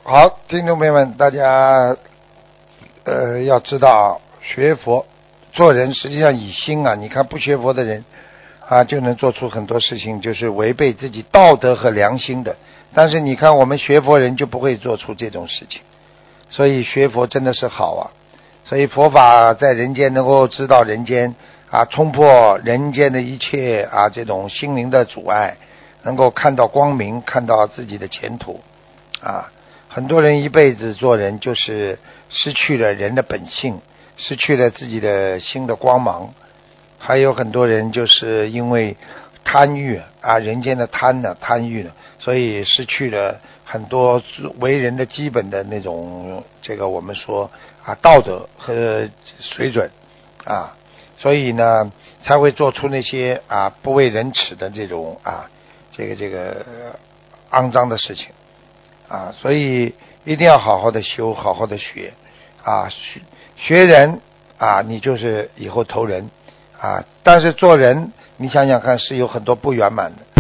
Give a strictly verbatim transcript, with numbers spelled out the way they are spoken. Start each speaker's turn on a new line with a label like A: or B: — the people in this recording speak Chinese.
A: 好，听众朋友们，大家呃要知道，学佛做人实际上以心啊，你看不学佛的人啊，就能做出很多事情，就是违背自己道德和良心的。但是你看我们学佛人就不会做出这种事情，所以学佛真的是好啊。所以佛法在人间能够知道人间啊，冲破人间的一切啊这种心灵的阻碍，能够看到光明，看到自己的前途啊。很多人一辈子做人就是失去了人的本性，失去了自己的心的光芒。还有很多人就是因为贪欲啊，人间的贪呢，贪欲呢，所以失去了很多为人的基本的那种这个我们说啊道德和水准啊，所以呢才会做出那些啊不为人耻的这种啊这个这个肮脏的事情啊，所以一定要好好的修，好好的学啊，学学人啊，你就是以后投人啊，但是做人你想想看是有很多不圆满的